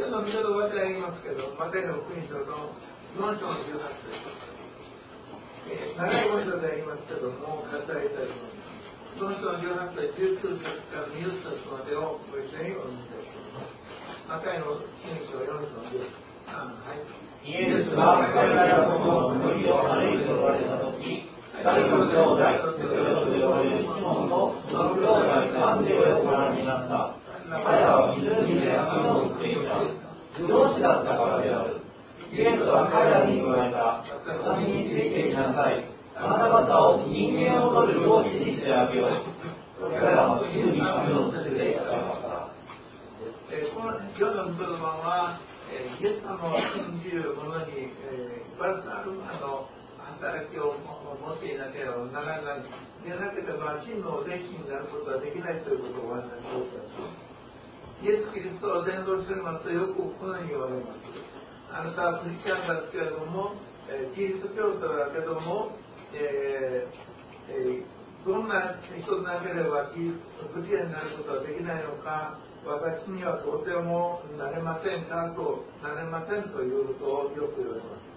今日の見言葉でありますけど、マタイの福音書の4章の18節、長い文章でありますけども、書かれてあります。4章の18節、19節から20節までをご一緒にお見せします。マタイの福音書4章の13、はい。 イエスが彼らとの森を歩いておられたとき、二人の兄弟、ペテロと呼ばれるシモンとその兄弟アンデレをご覧になった。彼らは湖で網を打っていた。漁師だったからである。イエスは彼らに言われた。私についてきなさい。あなた方を人間を取る漁師にしてあげよう。彼らはすぐに網を捨てていったから。 この今日の御言葉は、イエス様を信じる者に、プラスアルファの働きを持っていなければならない。でなければ真の弟子になることはできないということをお話ししています。イエス・キリストを伝道していますとよくこのように言われます。あなたはクリスチャンだけれども、キリスト教徒だけども、どんな人でなければクリスチャンになることはできないのか、私にはとてもなれませんかと、なれませんということをよく言われます。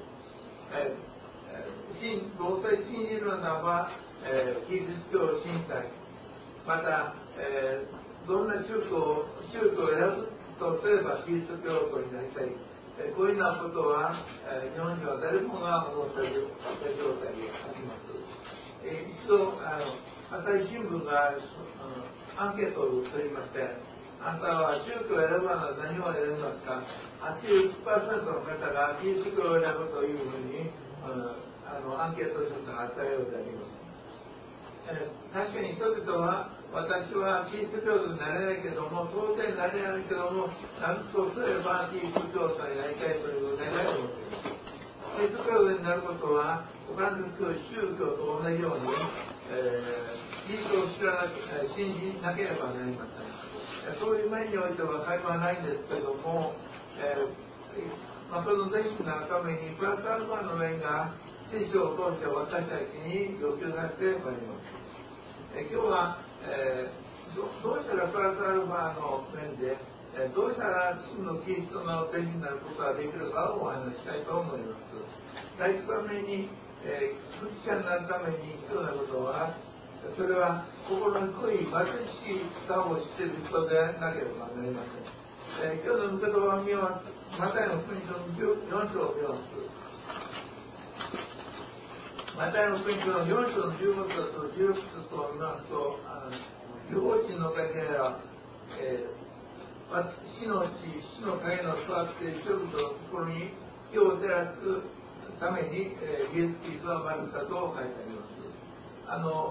どうせ信じるならば、キリスト教を信じたい。また、どんな宗教を選ぶとすればキリスト教徒になりたい。こういうようなことは、日本には誰もが思っている状態であります。一度、朝日新聞がアンケートを取りまして、あなたは宗教を選ぶなら何を選びますか？ 80% の方がキリスト教を選ぶというふうにアンケート調査があったようであります。確かに人々は私はキリスト教徒になれないけども、当然なれないけども、何とすればキリスト教徒になりたいという願いを持っています。キリスト教徒になることは他の宗教と同じように、キリストを信じなければなりません。そういう面においては会話はないんですけども、その弟子になるためにプラスアルファの面が聖書を通して私たちに要求させてまいります。今日は、どうしたらプラスアルファの面で、どうしたら真のキリストの弟子になることができるかをお話ししたいと思います。第一番目に、クリスチャンになるために必要なことは、それは心に濃い貧しさを知っている人でなければなりません。今日の御言葉を見ます。マタイの福音書の4章を見ます。マタイの福音書の4章の15節と16節を見ますと、違法人の方が、死の影の座っている人々の心に火を照らすために、イエス・キリストが生まれたと書いてあります。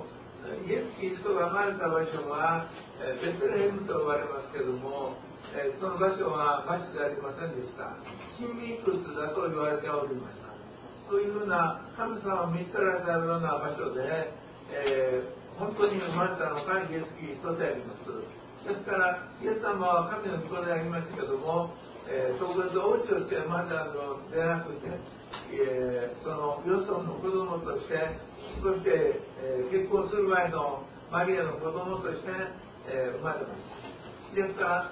イエス・キリストが生まれた場所は、ベツレヘムと呼ばれますけれども、その場所は町でありませんでした。神秘窟だと言われておりました。そういうふうな神様を見捨てられたような場所で、本当に生まれたのがイエス・キリストであります。ですから、イエス様は神の御子でありましたけども、特別王子として生まれたのでなくて、そのよその子供として、そして、結婚する前のマリアの子供として、生まれました。ですから、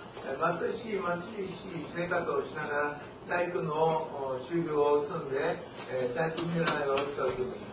貧しい生活をしながら大工の修行を積んで、大工見習いをしておりました。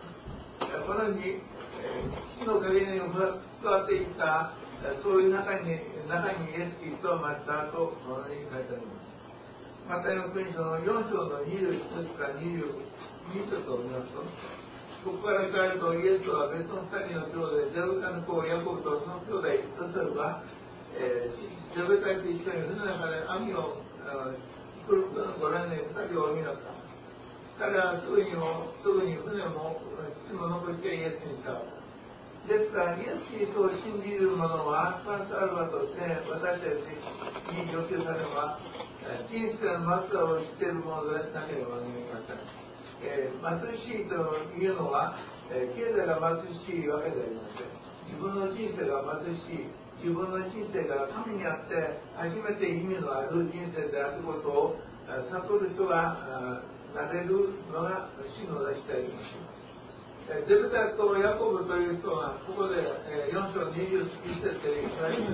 このように、父の陰に座っていったそういう中にイエス・キリストが生まれたとこのように書いてあります。マタイの福音書の4章の21節から22節を見ますと、ここから変えるとイエスは別の2人の兄弟、ゼブタの子ヤコブとその兄弟ヨセフが、ゼブタと一緒に船の中で網を来ることのご覧に2人をお見になった。彼はすぐに船も父も残してイエスにした。ですから、イエス・キリストを信じる者はプラスアルファとして私たちに要求されれば、人生の末路を知っているものでなければなりません。貧しいというのは、経済が貧しいわけではありません。自分の人生が貧しい、自分の人生が神にあって初めて意味のある人生であることを悟る人がなれるのが真の弟子であります。ゼブタとヤコブという人はここで4章21節で言われます。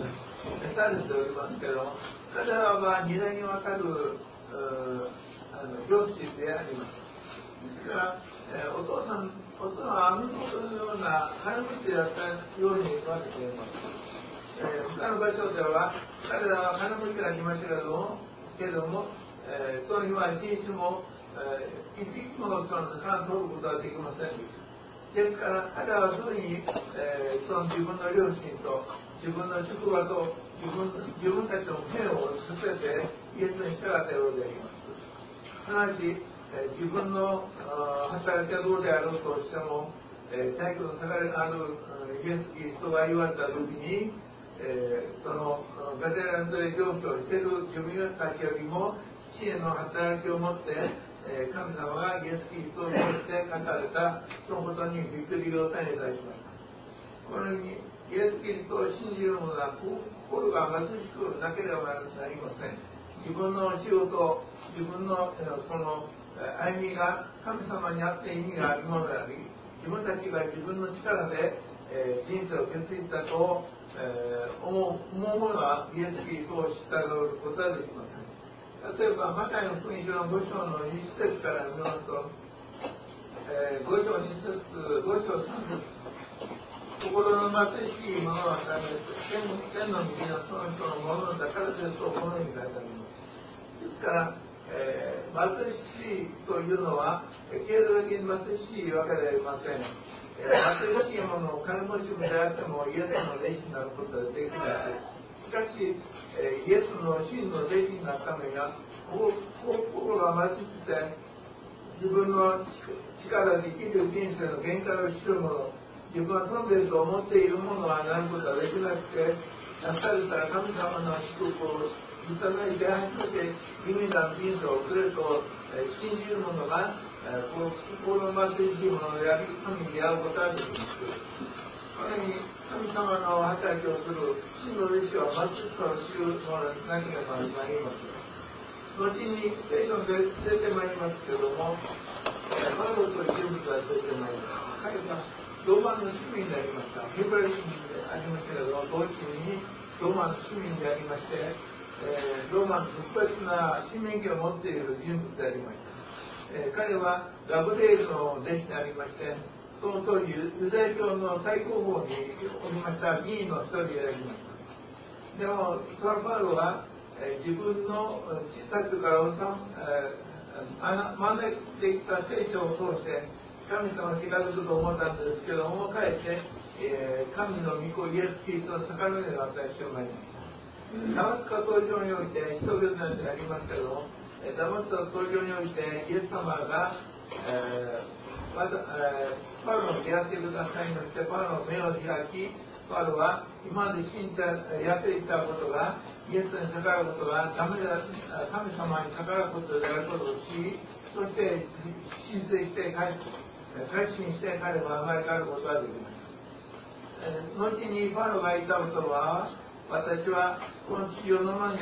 されておりますけども、彼らは2代にわたる両親であります。ですから、お父さんは息子のような金持ちであったように言われています。他の場所では彼らは金持ちが来ましたけども、その日は一日も、一匹もその魚を取ることはできませんでした。ですから彼らはすぐに、その自分の両親と自分の職場と自分たちの目をさせてイエスに従ったようであります。すなわち、自分の働きがどうであろうとしても、体育の高れのあるイエス・キリストが言われた時に、そのガテランドで上昇している自分たちよりも知恵の働きを持って、神様がイエス・キリストを通して書かれたそのことにびっくりを与えいたしました。このようにイエス・キリストを信じるのは心が貧しくなければなりません。自分の仕事、自分のこの歩みが神様にあって意味があるものであり、自分たちが自分の力で、人生を築いたと、思うものはイエス・キリストを従うことはできません。例えばマタイの福音書の5章の20節から見ますと、5章2節5章3節、心の貧しいものはダメです。天の右のその人のものだからですとこのように書いてあります。ですから、貧しいというのは経済的に貧しいわけではありません。貧しいものを金持ちであってもイエスの弟子になることができない。しかし、イエスの真の弟子になるためには心が貧しくて自分の力で生きる人生の限界を知るもの、自分は飛んでいると思っているものはなることができなくて、出された神様の祝福をいただいて初めて夢だ人生を送れると信じる者が心の貧しいものであり、神に出会うことができます。このように神様の働きをする真の弟子は貧しさを知るものでなければなります。後に聖書で出てまいりますけれども、パウロという人物が出てまいります。彼がローマの市民でありました。ヘブライ人でありましたけれども、同時にローマの市民でありまして、ローマの特別な市民権を持っている人物でありました。彼はガブレールの弟子でありまして、その当時ユダヤ教の最高峰におりました議員の一人でありました。でもそのパウロは自分の小さくから招いてきた聖書を通して神様に近づくと思ったんですけども、かえって神の御子イエス・キリストの魚で私を参りました。ダマスカ登場において人々でありますけども、ダマスカ登場においてイエス様がパウロに出会ってくださいまして、パウロの目を開き、パウロは今までやっていたことがイエスに逆らうことがダメだ、神様に逆らうことであることを知り、そして申請して改心して彼は生まれ変わることができました。後にパウロが言ったことは、私はこの地上のものに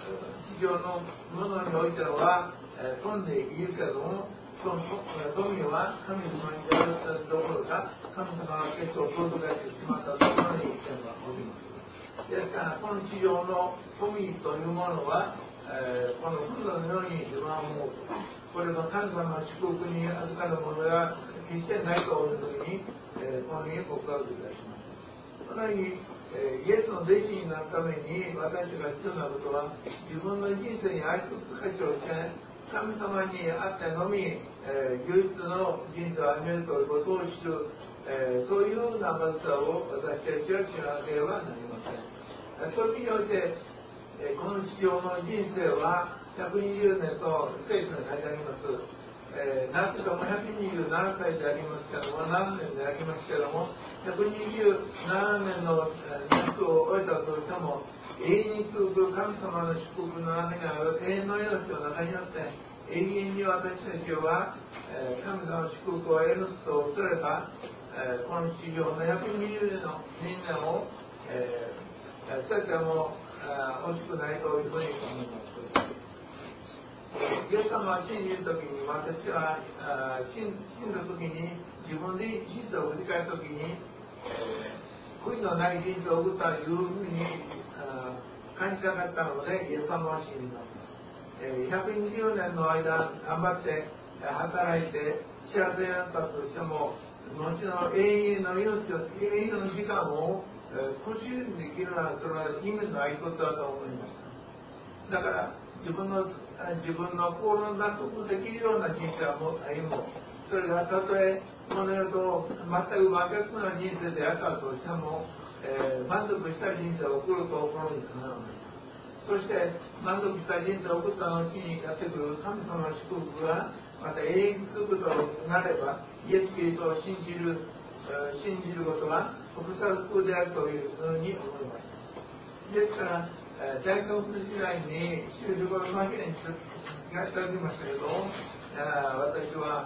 おいては飛んでいるけれども、その富は神様に出会ったどころか神様が結構遠ざかってしまったところに点はおります。ですからこの地上の富というものは、この風土のように自分は思う。これが神様の祝福に預かるものが決してないというふうに、このように告白いたします。このようにイエスの弟子になるために私が必要なことは、自分の人生に愛する価値をして神様にあってのみ、唯一の人生を歩めるということを知る、そういうようなまずさを私たちは知らなければなりません。そういう意味において、この地上の人生は120年と聖書に書いてあります。なんとかも127歳でありますけども、何年でありますけども、127年の夏を終えたとしても、永遠に続く神様の祝福の中にある永遠の命の中にあって、永遠に私たちは神様の祝福を得るとすれば、この地上の120年を捨てても惜しくないというふうに思います。イエス様は信じるときに、私は死んだときに自分で人生を振り返るときに、悔いのない人生を送ったというふうに感じなかったのでイエス様を信じました。120年の間頑張って働いて幸せになったとしても、後の永遠の命を、永遠の時間を不自由にできるのは、それは意味のないことだと思いました。だから自分の心の納得できるような人生はもう歩もう。それがたとえこの世と全く真逆な人生であったとしても、満足した人生を送るところにかなわない。そして満足した人生を送った後にやってくる神様の祝福がまた永遠に続くとなれば、イエス・キリストを信じることが国策であるというふうに思いました。ですから大学時代に修士号のマギにやっておりましたけど、私は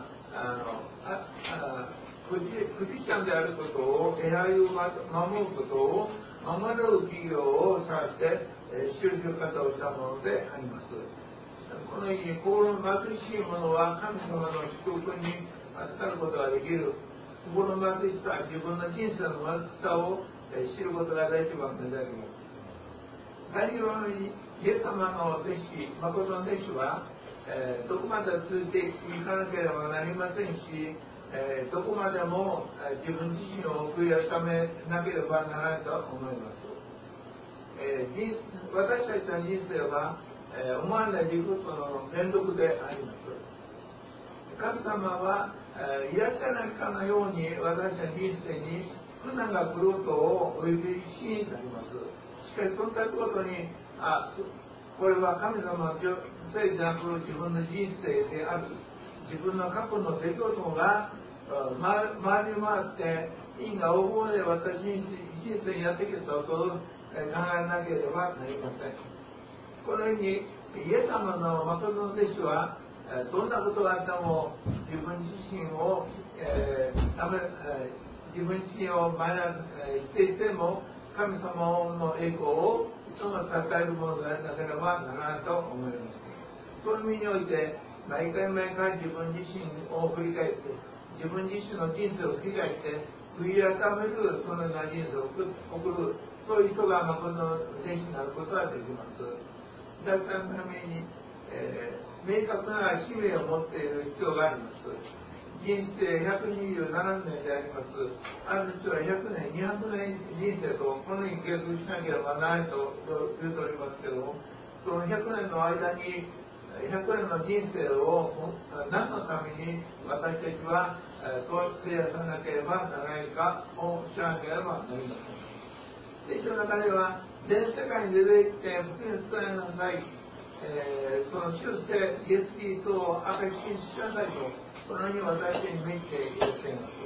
クリスチャンであることを、偉いを守ることを守る企業を探して就職活動をしたものであります。このように心の貧しい者は神様の祝福に預かることができる。心の貧しさは自分の人生の貧しさを知ることが第一番目であります。第二番目にイエス様の弟子、誠の弟子は、どこまでついていかなければなりませんし、どこまでも自分自身を悔い改めなければならないと思います。私たちの人生は、思わない出来事の連続であります。神様はいらっしゃらないかのように私たちの人生に苦難が来ることをお許しになります。しかしそんなことにこれは神様のせいでなく自分の人生である、自分の過去の出来事が回り回って因果応報で私に人生にやってきたことを考えなければなりません。このようにイエス様の誠の弟子はどんなことがあっても自分自身をマイナスしていても神様の栄光をいつも称えるものでなければならないと思います。そういう意味において毎回自分自身を振り返って自分自身の人生を振り返って悔い改めるそのような人生を送る、そういう人が誠の弟子になることができます。だからのために、明確な使命を持っている必要があります。人生127年であります。ある人は100年、200年人生とこのように計画しなければならないと言うておりますけども、その100年の間に100年の人生を何のために私たちは費やさなければならないかを知らなければなりません。聖書の中では全世界に出て行って福音伝えなさい、その主してイエス・キリストを証しにしなさいとこのように私たちに命じていらっしゃいます。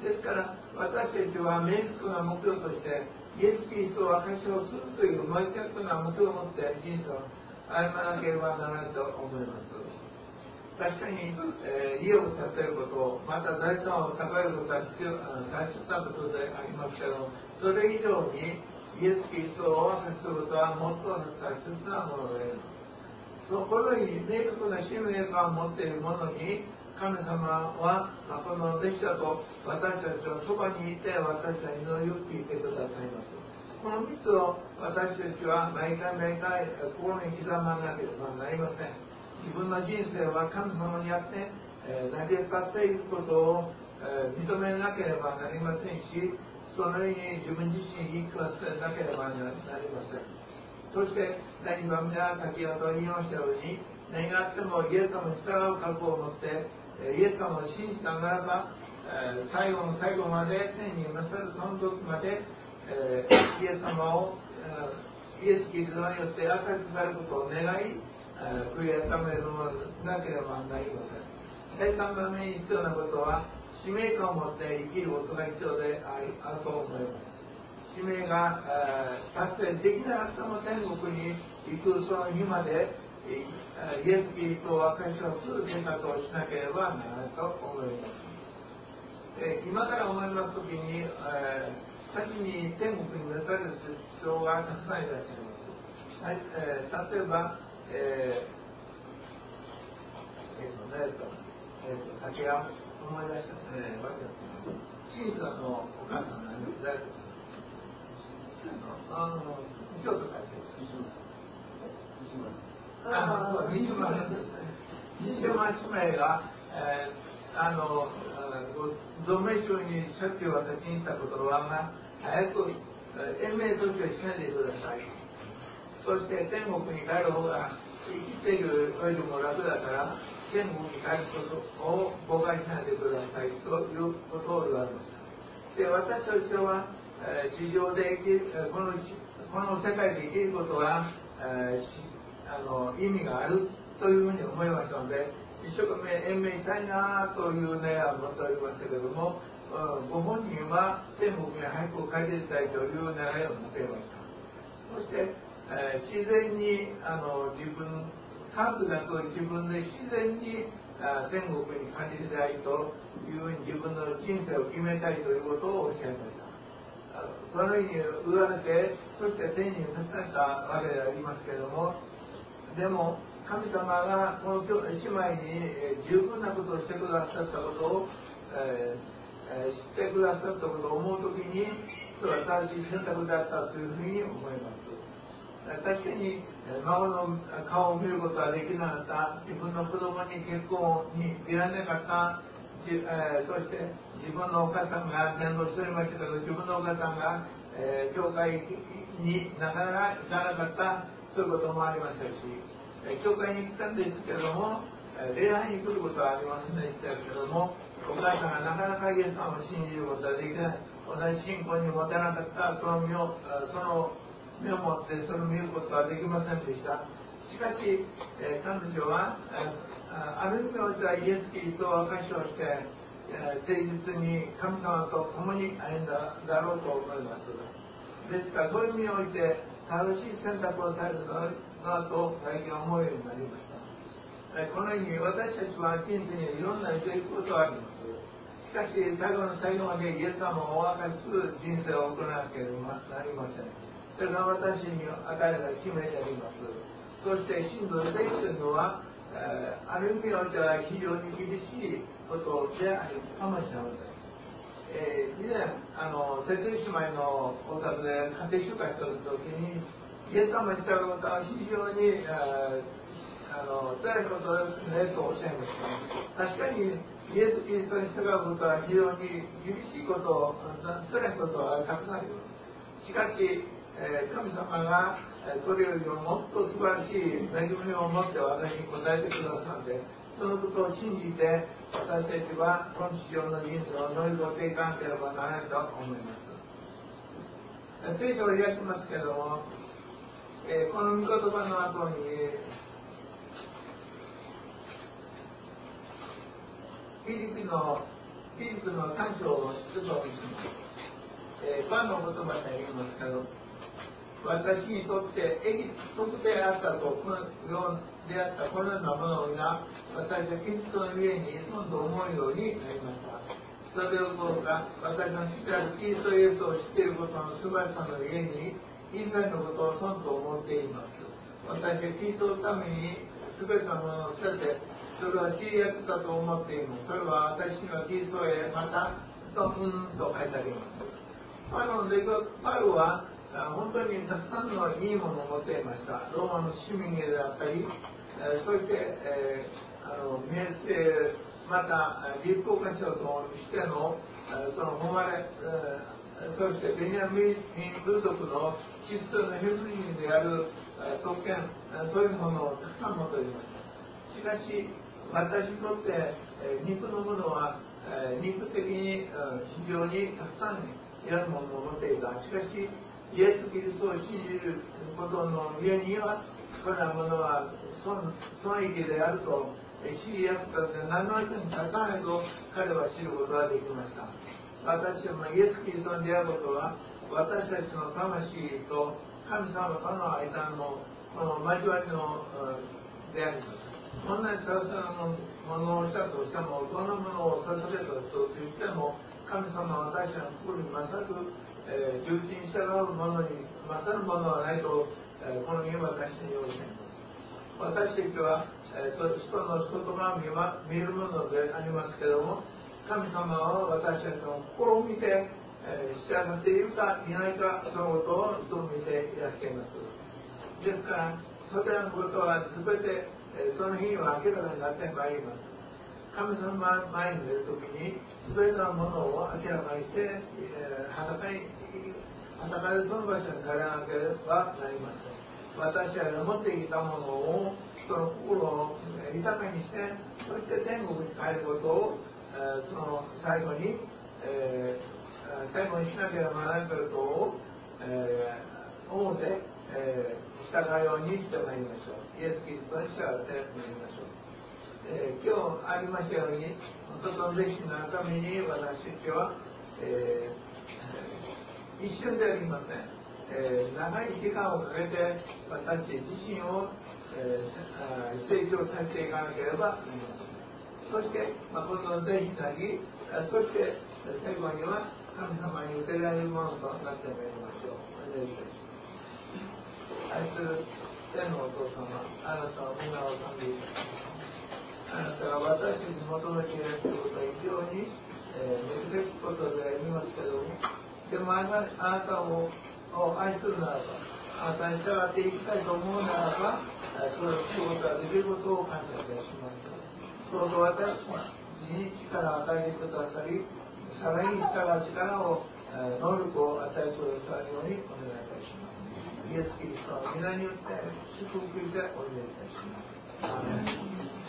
ですから私たちは明確な目標としてイエス・キリストを証しをするという明確な目標を持って人生を歩まなければならないと思います。確かに、家を建てること、また財産を高めることは大切なことでありますけど、それ以上にイエス・キリストをお証しすることは最も大切なものであります。そこのように明確な使命感を持っている者に神様はこの弟子だと私たちのそばにいて私たちの祈りを聞いてくださいます。この3つを私たちは毎回心に刻まなければなりません。自分の人生は神様にあって成り立っていることを認めなければなりませんし、そのように自分自身に言い聞かせなければなりません。そして第2番目は先ほど言いましたように、何があってもイエス様に従う覚悟を持ってイエス様を信じたならば最後の最後まで天に勝るその時までイエス様をイエス・キリストによって証しされることを願い悔い改めるものでなければなりません。第3番目に必要なことは使命感を持って生きることが必要であると思います。使命が達成できなかったも天国に行くその日までイエス・キリストを証しをする生活をしなければならないと思います。今から思いますときに先に天国に召される人がたくさんいらっしゃいます。例えば先が思い出したシンさんのお母さんなんです。 京都から三島姉妹が、同盟省に借金を渡しに行ったことは、早く延命措置をしないでください。そして天国に帰る方が生きているよりも楽だから天国に帰ることを誤解しないでくださいということを言われました。で、私たちは、地上でこの世界で生きることは、意味があるというふうに思いましたので、一生懸命延命したいなという願いを持っておりましたけれども、ご本人は天国に早く帰りたいという願いを持っていました。そして、自然に科学なく自分で自然に天国に帰りたいというふうに自分の人生を決めたいということをおっしゃいました。そのように言われて、そして天に立たれたわけでありますけれども、でも神様がこの姉妹に十分なことをしてくださったことを、知ってくださったことを思うときに、それは正しい選択だったというふうに思います。確かに孫の顔を見ることはできなかった、自分の子供に結婚に出られなかった、そして自分のお母さんが面倒しておりましたけど、自分のお母さんが、教会になかなか行かなかった、そういうこともありましたし、教会に行ったんですけれども、礼拝に来ることはありませんでしたけれども、お母さんがなかなかイエス様を信じることはできない、同じ信仰に持てなかった、その目を持ってそれを見ることはできませんでした。しかし、彼女はある意味においてはイエス・キリストを証しをして、誠実に神様と共に歩んだだろうと思います。ですからそういう意味において正しい選択をされるのだと最近思うようになりました。このように私たちは人生にいろんなしていくことがあります。しかし最後の最後までイエス様をお明かしする人生を送らなければなりません。それが私に与えられた使命であります。そして信徒で生きというのは、ある意味においては非常に厳しいことであるかもしれません。以前、瀬戸姉妹のお宅で家庭集会しているときに、イエス様に従うことは非常に辛いことですねとおっしゃいました。確かにイエス・キリストに従うことは非常に厳しいこと、辛いことはたくさんあります。しかし、神様がそれよりももっと素晴らしい恵みを持って私に答えてくださって、そのことを信じて私たちはこの地上の人生を乗り越えていかなければならないと思います。聖書を開きますけれども、この御言葉の後にフィリピの3章をちょっと見てみます。パンの言葉で言いますけど、私にとってエギプトであったとこのようであったこのようなものが私はキリストの家に住んと思うようになりました。それどころか私の知ってあるキリストイエスを知っていることの素晴らしさの家に一切のことを損と思っています。私はキリストのために全てのものを捨ててそれは知り合ったと思っています。それは私にはキリストへまたと書いてあります。パウロは本当にたくさんのいいものを持っていました。ローマの市民であったり、そして、名声、また立法家長としてのその誉れ、そしてベニヤミン部族のキリストのヘブリ人である特権、そういうものをたくさん持っておりました。しかし私にとって肉のものは肉的に非常にたくさんいらぬものを持っていた。しかしイエス・キリストを信じることの上にはこれらものは損益であると知り合ったので何の役に立たないと彼は知ることができました。私たちもイエス・キリストに出会うことは私たちの魂と神様との間のこの交わりのであります。同じささのものをしたとしてもどんなものを捧げたと言っても神様は私たちの心に全く従順に従うものに勝るものはないとこの家は私に言うています。私たちは人の言葉を見るものでありますけれども神様は私たちの心を見て従っているかいないか、そのことを認めていらっしゃいます。ですから、それらのことは全て、その日には明らかになってまいります。神様の前に出るときに、全てのものを明らかにして、裸でその場所に帰らなければなりません。私たちが持ってきたものを、その心を豊かにして、そして天国に帰ることを、その最後にしなければならないことを、思って、従うようにしてまいりましょう。イエス・キリストに従ってまいりましょう。今日ありましたように、本当の弟子になるために私たちは、一瞬ではありません。長い時間をかけて私自身を、成長させていかなければなりません。そして、この弟子になり、そして最後には神様に受けられるものとなってまいりましょう。お願いいたします。愛する天のお父様、あなたの皆を賛美いたします。あなたが私たちに求めていらっしゃることは非常に、難しいことでありますけれども、でもあなたを愛するならば、あなたに従っていきたいと思うならば、それをすることができることを感謝いたします。どうぞ私に力を与えてくださり、さらに従う力を、能力を与えてくださるようにお願いいたします。イエス・キリストの皆によって祝福してお願いいたします。アーメン。